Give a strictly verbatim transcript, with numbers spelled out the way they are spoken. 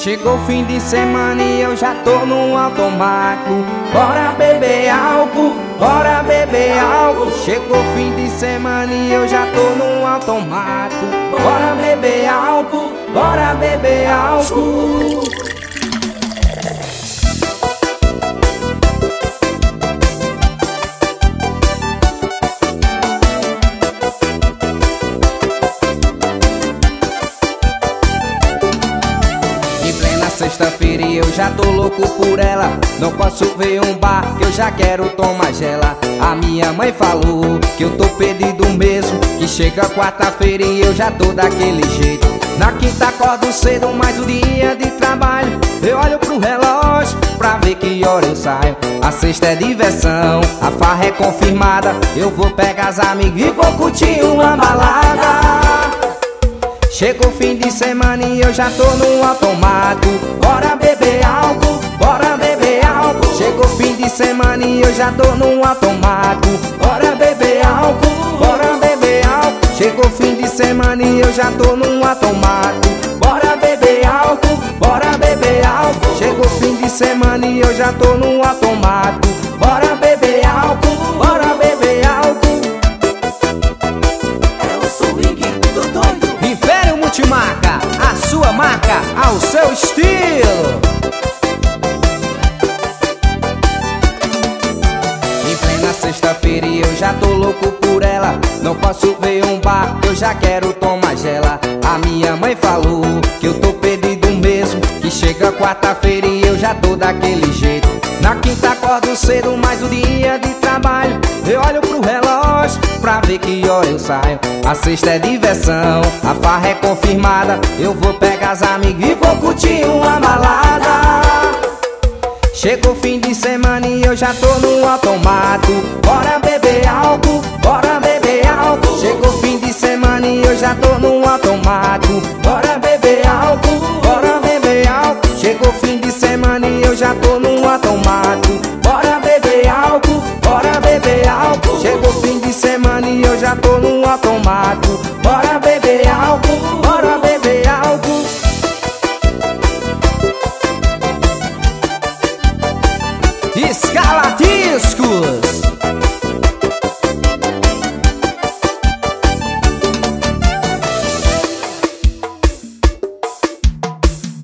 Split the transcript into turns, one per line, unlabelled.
Chegou fim de semana e eu já tô no automático. Bora beber álcool, bora beber álcool. Chegou fim de semana e eu já tô no automático. Bora beber álcool, bora beber álcool.
Sexta-feira e eu já tô louco por ela. Não posso ver um bar que eu já quero tomar gela. A minha mãe falou que eu tô perdido mesmo, que chega quarta-feira e eu já tô daquele jeito. Na quinta acordo cedo, mais um dia de trabalho. Eu olho pro relógio pra ver que hora eu saio. A sexta é diversão, a farra é confirmada. Eu vou pegar as amigas e vou curtir uma balada. Chegou fim de semana e eu já tô no automático. Bora beber álcool, bora beber álcool. Chegou fim de semana e eu já tô no automático. Bora beber álcool, bora beber álcool. Chegou fim de semana e eu já tô no automático. Bora beber álcool, bora beber álcool. Chegou fim de semana e eu já tô no automático. Bora beber álcool, bora beber álcool.
É o swing do doido.
Império Multimarca, a sua marca ao seu estilo. Em plena sexta-feira e eu já tô louco por ela. Não posso ver um bar, eu já quero tomar gela. A minha mãe falou que eu tô perdido mesmo, que chega quarta-feira e eu já tô daquele jeito. Na quinta acordo cedo, mais um dia de trabalho. Eu olho pro relógio pra ver que hora eu saio. A sexta é diversão, a farra é confirmada. Eu vou pegar as amigas e vou curtir uma balada. Chegou fim de semana e eu já tô no automático. Bora beber álcool, bora beber álcool. Chegou fim de semana e eu já tô no automático. Bora beber álcool, bora beber álcool. Chegou fim de semana e eu já tô no automático. Bora beber álcool, bora beber álcool. Chegou fim de semana e eu já tô no automático. Bora